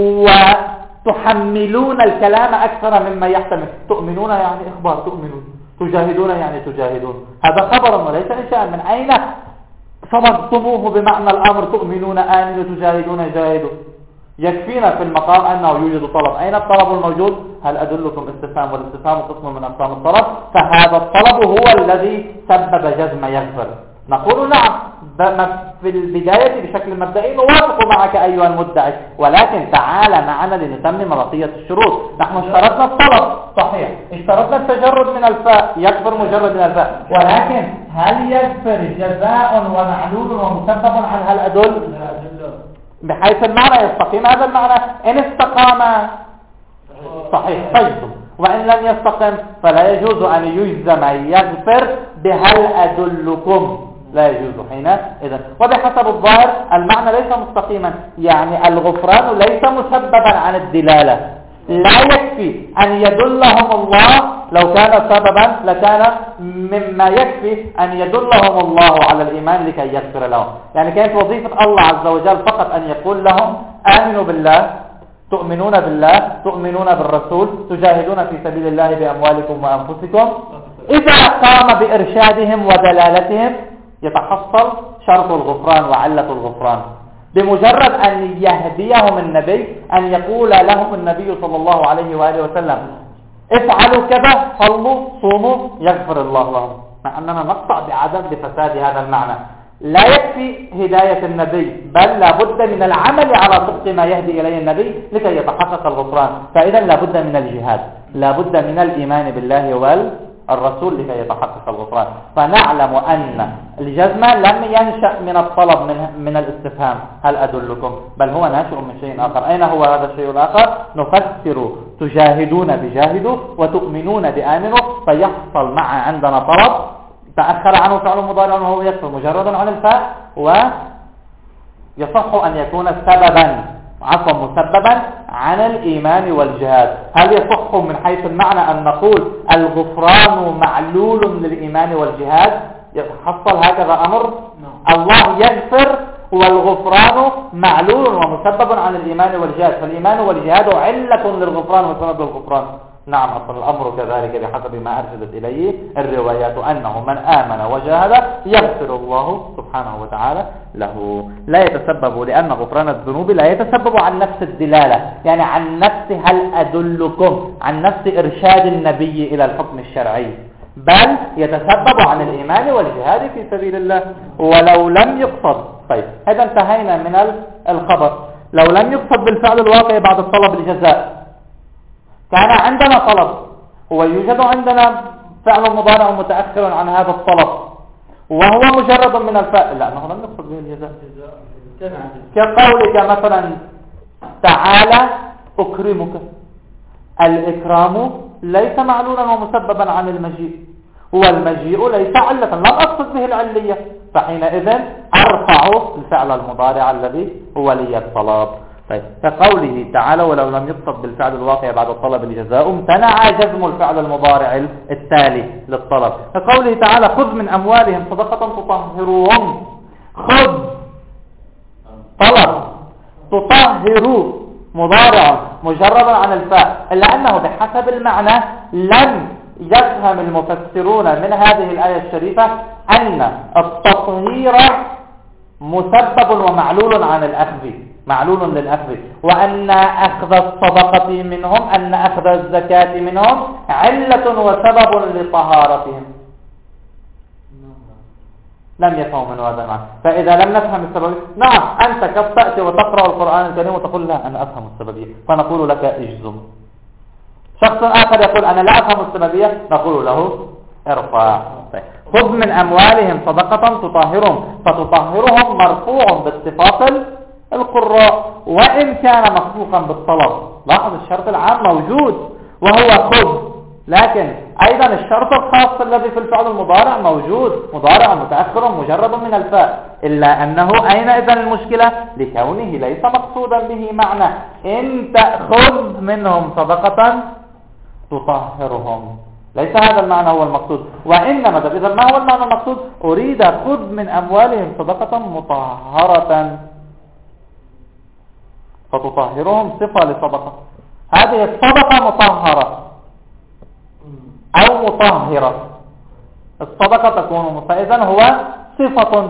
وتحملون الكلام أكثر مما يحتمل؟ تؤمنون يعني إخبار، تؤمنون، تجاهدون يعني تجاهدون، هذا خبر وليس إنشاء. من أين صمدتموه بمعنى الأمر؟ تؤمنون آمنوا تجاهدون جاهدوا. يكفينا في المقام أنه يوجد طلب. أين الطلب الموجود؟ هل أدلكم استفهام، والاستفهام قسم من أقسام الطلب، فهذا الطلب هو الذي سبب جزم يغفر. نقول نعم في البداية بشكل مبدئي نوافق معك أيها المدعي، ولكن تعال معنا لنتمم بقية الشروط. نحن اشترطنا الطلب صحيح، اشترطنا التجرد من الفاء، يكفر مجرد من الفاء، ولكن هل يكفر جزاء ومعلول ومسبب عن هل أدل؟ بحيث المعنى يستقيم هذا المعنى. إن استقام صحيح طيب، وإن لم يستقم فلا يجوز أن يجزم يغفر بهل أدلكم، لا يجوز حينئذ. وبحسب الظاهر المعنى ليس مستقيما، يعني الغفران ليس مسببا عن الدلالة. لا يكفي أن يدلهم الله، لو كان سببا لكان مما يكفي أن يدلهم الله على الإيمان لكي يغفر لهم. يعني كانت وظيفة الله عز وجل فقط أن يقول لهم آمنوا بالله، تؤمنون بالله، تؤمنون بالرسول، تجاهدون في سبيل الله بأموالكم وأنفسكم. إذا قام بإرشادهم ودلالتهم يتحصل شرط الغفران وعلة الغفران. بمجرد أن يهديهم النبي، أن يقول لهم النبي صلى الله عليه وآله وسلم افعلوا كذا، صلوا، صوموا، يغفر الله لهم. مع أننا نقطع بعدم بفساد هذا المعنى. لا يكفي هداية النبي، بل لابد من العمل على طبق ما يهدي إليه النبي لكي يتحقق الغفران. فإذا لابد من الجهاد، لابد من الإيمان بالله والرسول لكي يتحقق الغفران. فنعلم أن الجزم لم ينشأ من الطلب من, من الاستفهام هل أدلكم، بل هو ناشئ من شيء آخر. أين هو هذا الشيء الآخر؟ نفسر تجاهدون بجاهدوا وتؤمنون بآمنوا، فيحصل مع عندنا طلب تأخر عنه فعل مضارع وهو يكفر مجردا عن الفاء، ويصح أن يكون سببا عفوا مسببا عن الإيمان والجهاد. هل يصح من حيث المعنى أن نقول الغفران معلول للإيمان والجهاد؟ يحصل هكذا أمر؟ الله يغفر والغفران معلول ومسبب عن الإيمان والجهاد، فالإيمان والجهاد علة للغفران وسبب للغفران. نعم أصل الأمر كذلك بحسب ما أرشدت إليه الروايات، أنه من آمن وجاهد يغفر الله سبحانه وتعالى له. لا يتسبب، لأن غفران الذنوب لا يتسبب عن نفس الدلالة، يعني عن نفس هل أدلكم، عن نفس إرشاد النبي إلى الحكم الشرعي، بل يتسبب عن الإيمان والجهاد في سبيل الله. ولو لم يقصد، طيب هذا انتهينا من الخبر. لو لم يقصد بالفعل الواقع بعد الطلب الجزاء، كان عندنا طلب ويوجد عندنا فعل مضارع متأخر عن هذا الطلب وهو مجرد من الفاء، لأنه لم يقصد به الجزاء. كقولك مثلا تعالى أكرمك، الإكرام ليس معلولا ومسببا عن المجيء، والمجيء ليس علة، لم أقصد به العلية، فحينئذ أرفع الفعل المضارع الذي هو لي الطلب. طيب كقوله تعالى ولو لم يقصد بالفعل الواقع بعد الطلب الجزاء امتنع جزم الفعل المضارع التالي للطلب. كقوله تعالى خذ من أموالهم صدقة تطهرهم، خذ طلب، تطهروا مضارع مجردا عن الفاء، إلا أنه بحسب المعنى لم يفهم المفسرون من هذه الآية الشريفة أن التطهير مسبب ومعلول عن الأخذ، معلول للأخذ، وأن أخذ الصدقة منهم، أن أخذ الزكاة منهم علة وسبب لطهارتهم. لم يفهموا من هذا المعنى. فإذا لم نفهم السببية، نعم أنت كيف تأتي وتقرأ القرآن الكريم وتقول لا أنا أفهم السببية، فنقول لك اجزم. شخص آخر يقول أنا لا أفهم السببية، نقول له ارفع. خذ من أموالهم صدقة تطهرهم، فتطهرهم مرفوع باتفاق القراء وإن كان مسبوقا بالطلب. لاحظ الشرط العام موجود وهو خذ، لكن أيضا الشرط الخاص الذي في الفعل المضارع موجود، مضارع متأخر مجرد من الفاء، إلا أنه أين إذن المشكلة؟ لكونه ليس مقصودا به معنى إن تأخذ منهم صدقة تطهرهم، ليس هذا المعنى هو المقصود. وإنما إذا ما هو المعنى المقصود؟ أريد خذ من أموالهم صدقة مطهرة فتطهرهم صفة لصدقة. هذه الصدقة مطهرة أو مطهرة. الصدقة تكون، فإذا هو صفة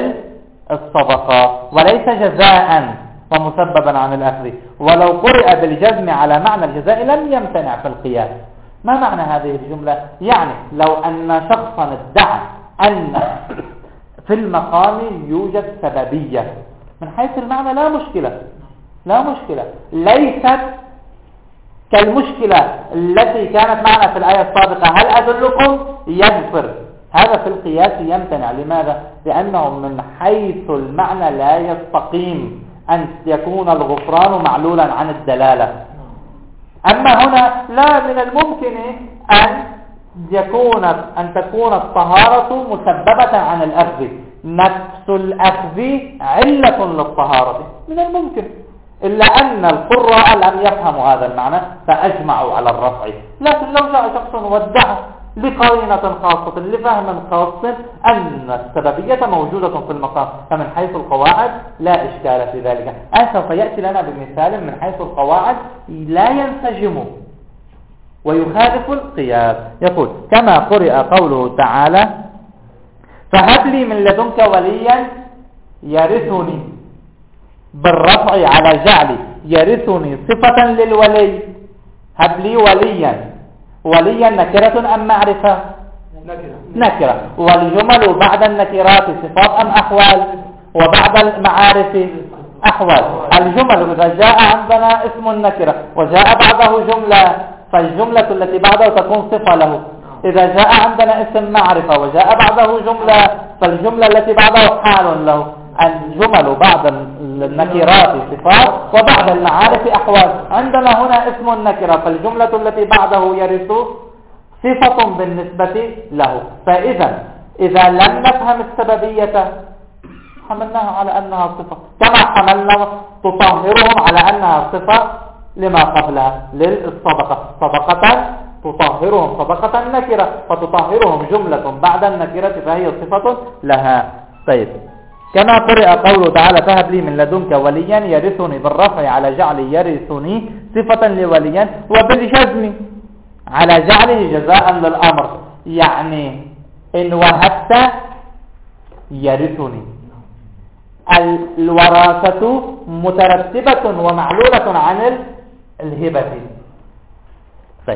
للصدقة وليس جزاء ومسببا عن الأخذ. ولو قرئ بالجزم على معنى الجزاء لم يمتنع في القياس. ما معنى هذه الجملة؟ يعني لو أن شخصا ادعى أن في المقام يوجد سببية، من حيث المعنى لا مشكلة، لا مشكلة، ليست كالمشكلة التي كانت معنا في الآية السابقة هل أدلكم يغفر. هذا في القياس يمتنع. لماذا؟ لأنه من حيث المعنى لا يستقيم أن يكون الغفران معلولا عن الدلالة. أما هنا لا، من الممكن أن يكون أن تكون الطهارة مسببة عن الأخذ، نفس الأخذ علة للطهارة، من الممكن، إلا أن القراء لم يفهموا هذا المعنى فأجمعوا على الرفع. لكن لو جاء شخص وادعى لقرينة خاصة لفهم خاص أن السببية موجودة في المقام، فمن حيث القواعد لا إشكال في ذلك. أنا سوف يأتي لنا بمثال من حيث القواعد لا ينسجم ويخالف القياس. يقول كما قرئ قوله تعالى فهب لي من لدنك وليا يرثني، بالرفع على جعل يرثني صفة للولي. هب لي وليا، وليا نكرة أم معرفة؟ نكرة. والجمل بعد النكرات صفات أم أحوال؟ وبعد المعارف أحوال. الجمل إذا جاء عندنا اسم النكرة وجاء بعده جملة فالجملة التي بعده تكون صفة له. إذا جاء عندنا اسم معرفة وجاء بعده جملة فالجملة التي بعده حال له. الجمل بعد النكرات صفات وبعد المعارف أحوال. عندنا هنا اسم النكرة فالجملة التي بعده يرث صفة بالنسبة له. فإذا إذا لم نفهم السببية حملناها على أنها صفة، كما حملنا تطهرهم على أنها صفة لما قبلها للصدقة. صدقة تطهرهم صدقة نكرة فتطهرهم جملة بعد النكرة فهي صفة لها. طيب كما قرئ قوله تعالى فهب لي من لدنك وليا يرثني، بالرفع على جعل يرثني صفة لوليا، وبالجزم على جعله جزاء للأمر. يعني إن وهبت يرثني، الوراثة مترتبة ومعلولة عن الهبة. طيب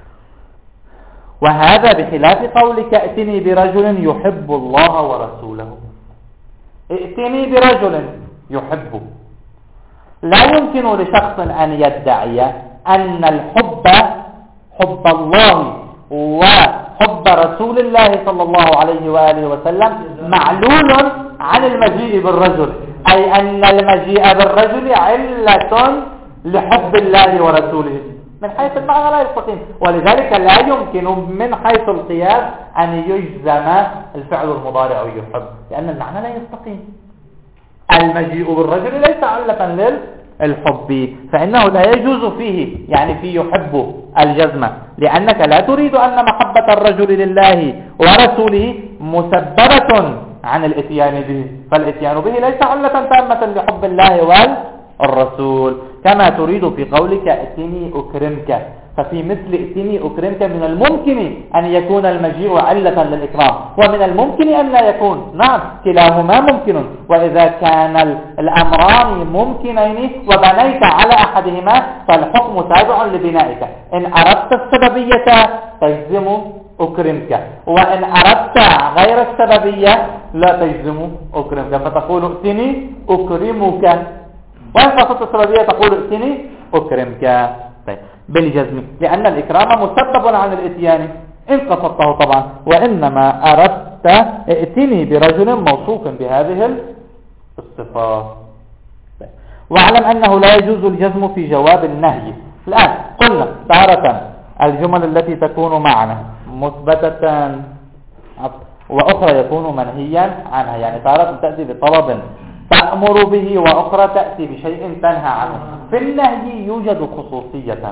وهذا بخلاف قولك ائتني برجل يحب الله ورسوله. ائتني برجل يحبه، لا يمكن لشخص أن يدعي أن الحب حب الله وحب رسول الله صلى الله عليه وآله وسلم معلول عن المجيء بالرجل، أي أن المجيء بالرجل علة لحب الله ورسوله. من حيث المعنى لا يستقيم، ولذلك لا يمكن من حيث القياس أن يجزم الفعل المضارع يحب، لأن المعنى لا يستقيم. المجيء بالرجل ليس علة للحب، فإنه لا يجوز فيه يعني في يحب الجزم، لأنك لا تريد أن محبة الرجل لله ورسوله مسببة عن الاتيان به، فالاتيان به ليس علة تامة لحب الله والرسول. كما تريد في قولك ائتني أكرمك، ففي مثل ائتني أكرمك من الممكن أن يكون المجيء علة للإكرام، ومن الممكن أن لا يكون. نعم كلاهما ممكن، وإذا كان الأمران ممكنين وبنيت على أحدهما فالحكم تابع لبنائك. إن أردت السببية تجزم أكرمك، وإن أردت غير السببية لا تجزم أكرمك، فتقول ائتني أكرمك، وإن قصدت السببية تقول ائتني أكرمك. طيب بالجزم، لأن الإكرام مسبب عن الاتيان إن قصدته طبعا، وإنما أردت ائتني برجل موصوف بهذه الصفات. طيب. واعلم أنه لا يجوز الجزم في جواب النهي. الآن قلنا تارة الجمل التي تكون معنا مثبتة وأخرى يكون منهيا عنها، يعني تارة تأتي بطلب تأمر به وأخرى تأتي بشيء تنهى عنه. في النهي يوجد خصوصية،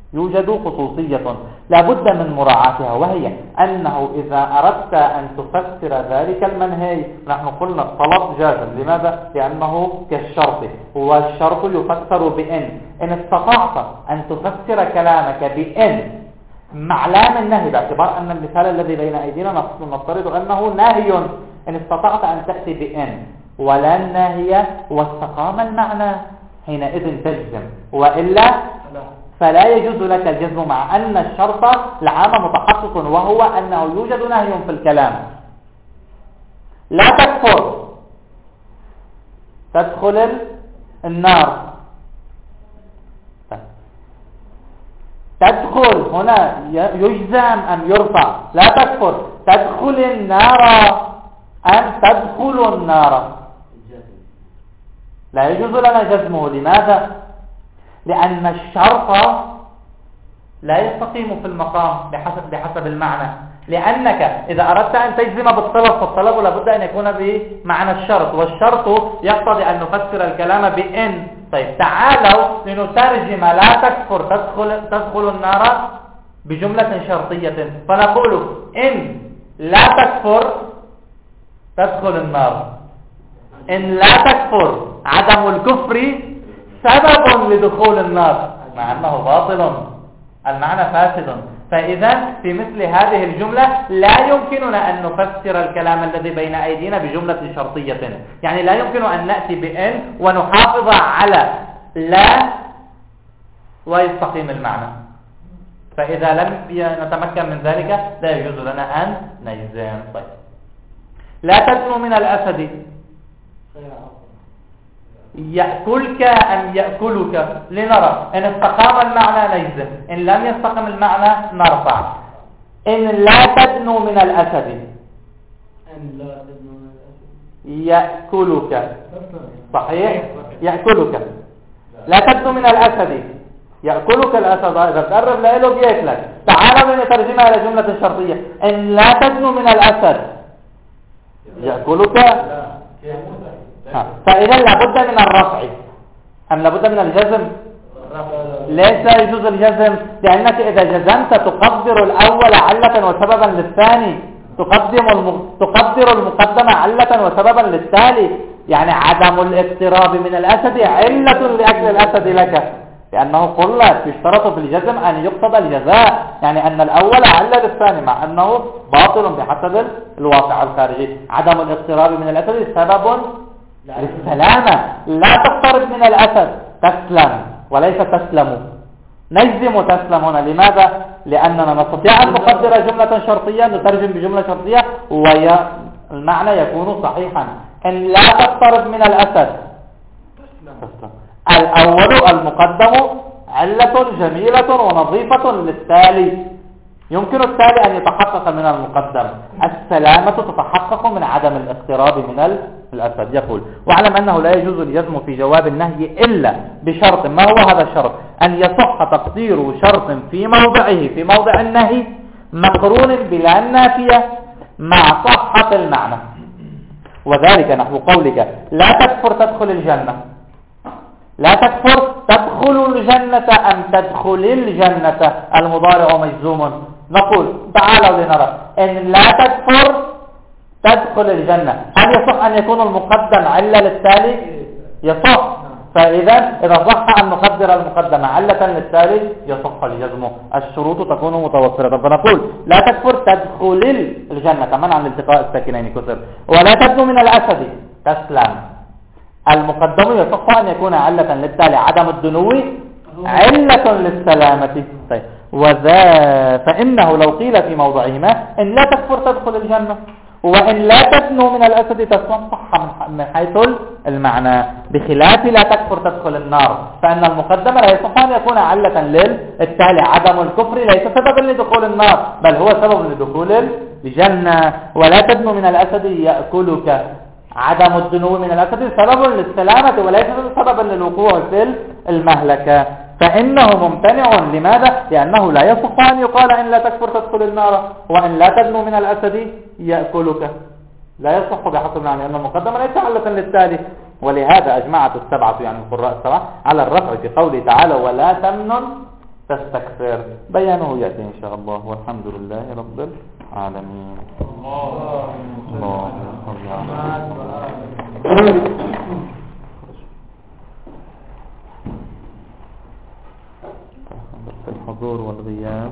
يوجد خصوصية لابد من مراعاتها، وهي أنه إذا أردت أن تفسر ذلك المنهي، نحن قلنا الطلب جازم، لماذا؟ لأنه كالشرط، والشرط يفسر بإن. إن استطعت أن تفسر كلامك بإن مع لام النهي، باعتبار أن المثال الذي بين أيدينا نفترض أنه نهي، إن استطعت أن تأتي بإن ولا الناهية واستقام المعنى حينئذ تجزم، وإلا فلا يجوز لك الجزم، مع أن الشرط العام متحقق، وهو أنه يوجد نهي في الكلام. لا تكفر تدخل النار، تدخل هنا يجزم أم يرفع؟ لا تكفر تدخل النار أم تدخل النار؟ لا يجوز لنا جزمه. لماذا؟ لأن الشرط لا يستقيم في المقام بحسب بحسب المعنى، لأنك إذا أردت أن تجزم بالطلب فالطلب لابد أن يكون بمعنى الشرط، والشرط يقتضي أن نفسر الكلام بإن. طيب تعالوا لنترجم لا تكفر تدخل, تدخل النار بجملة شرطية، فنقول إن لا تكفر تدخل النار، إن لا تكفر عدم الكفر سبب لدخول النار، مع أنه باطل المعنى فاسد. فإذا في مثل هذه الجملة لا يمكننا أن نفسر الكلام الذي بين أيدينا بجملة شرطية، يعني لا يمكن أن نأتي بإن ونحافظ على لا ويستقيم المعنى، فإذا لم نتمكن من ذلك لا يجوز لنا أن نجزم. طيب لا تدنو من الأسد يأكلك أم يأكلك، لنرى إن استقام المعنى نجزم، إن لم يستقم المعنى نرفع. إن لا تدنو من الأسد يأكلك، صحيح يأكلك، لا تدنو من الأسد يأكلك الأسد، إذا تقرب له بيأكلك. تعالوا نترجمها إلى جملة شرطية، إن لا تدنو من الأسد يأكلك، فإذا لابد من الرفع أم لابد من الجزم؟ ليس يجوز الجزم، لأنك إذا جزمت تقدر الأول علة وسببا للثاني، تقدم الم... تقدر المقدمة علة وسببا للتالي، يعني عدم الاقتراب من الأسد علة لأكل الأسد لك، لأنه قلت يشترط في الجزم أن يقتضى الجزاء، يعني أن الأول علة للثاني، مع أنه باطل بحسب الواقع الخارجي. عدم الاقتراب من الأسد سبب للسلامة، لا تقترب من الأسد تسلم وليس تسلم، نجزم تسلم هنا. لماذا؟ لأننا نستطيع أن نقدر جملة شرطية نترجم بجملة شرطية والمعنى يكون صحيحا. إن لا تقترب من الأسد تسلم، الأول المقدم علة جميلة ونظيفة للتالي، يمكن التالي أن يتحقق من المقدم، السلامة تتحقق من عدم الاقتراب من الأسد. يقول واعلم أنه لا يجوز الجزم في جواب النهي إلا بشرط. ما هو هذا الشرط؟ أن يصح تقدير شرط في موضعه في موضع النهي مقرون بلا النافية مع صحة المعنى، وذلك نحو قولك لا تكفر تدخل الجنة، لا تكفر تدخل الجنة أم تدخل الجنة، المضارع مجزوم. نقول تعالوا لنرى إن لا تكفر تدخل الجنة، هل يصح أن يكون المقدم علة للتالي؟ يصح، فإذا إذا صح أن نقدر المقدم علة للتالي يصح الجزم، الشروط تكون متوفرة. فنقول لا تكفر تدخل الجنة منعا عن التقاء الساكنين كسر، ولا تدنو من الأسد تسلم، المقدم يصح أن يكون علة للتالي، عدم الدنو علة للسلامة. طيب وذا فإنه لو قيل في موضعهما إن لا تكفر تدخل الجنة وإن لا تدنو من الأسد تسلم، صح من حيث المعنى، بخلاف لا تكفر تدخل النار، فإن المقدم لا يصح أن يكون علة للتالي، عدم الكفر ليس سببا لدخول النار بل هو سبب لدخول الجنة. ولا تدنو من الأسد يأكلك، عدم الدنو من الأسد سبب للسلامة وليس سببا للوقوع في المهلكة، فإنه ممتنع. لماذا؟ لأنه لا يصح أن يقال إن لا تكفر تدخل النار وإن لا تدنو من الأسد يأكلك، لا يصح بحسب معنى أن المقدم ليس علة للتالي. ولهذا أجمعت السبعة يعني القراء السبعة على الرفع في قوله تعالى ولا تمنن تستكثر. بيانه يأتي إن شاء الله، والحمد لله رب العالمين. الله الحضور والغياب.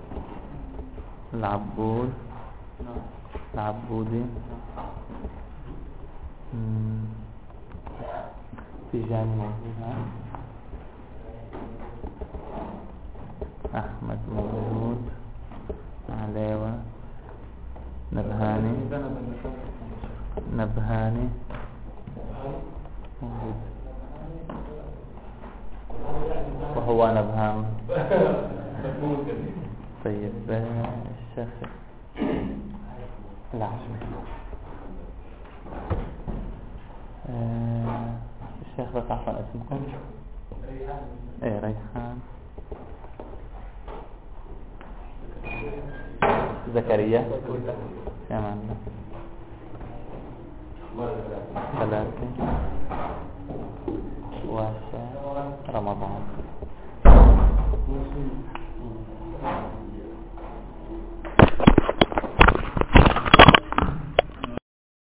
العبود العبودي في جانب موجود. أحمد موجود. عليوة نبهاني نبهاني موجود، وهو نبهان. طيب الشيخ العشمي آه الشيخ بس عفوا اسمكم. ايه ريحان زكريا كمان ثلاثة واشا رمضان.